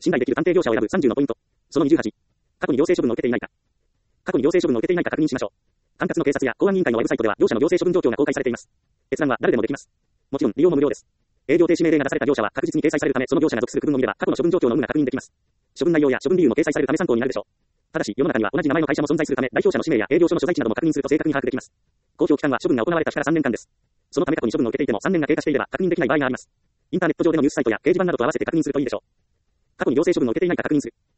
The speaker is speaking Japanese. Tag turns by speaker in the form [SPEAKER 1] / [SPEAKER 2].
[SPEAKER 1] 信頼できる探偵業者を選ぶ30のポイント。その28。過去に行政処分を受けていないか。過去に行政処分を受けていないか確認しましょう。管轄の警察や公安委員会のウェブサイトでは業者の行政処分状況が公開されています。閲覧は誰でもできます。もちろん利用も無料です。営業停止命令が出された業者は確実に掲載されるため、その業者が属する区分を見れば過去の処分状況の有無が確認できます。処分内容や処分理由も掲載されるため参考になるでしょう。ただし、世の中には同じ名前の会社も存在するため、代表者の氏名や営業所の所在地なども確認すると正確に把握できます。公表期間は処分が行われた日から3年間です。そのため過去に処分を受けていても3年が経過していれば確認できない場合があります。インターネット上でのニュースサイトや掲示板などと合わせて確認するといいでしょう。過去に行政処分を受けていないか確認する。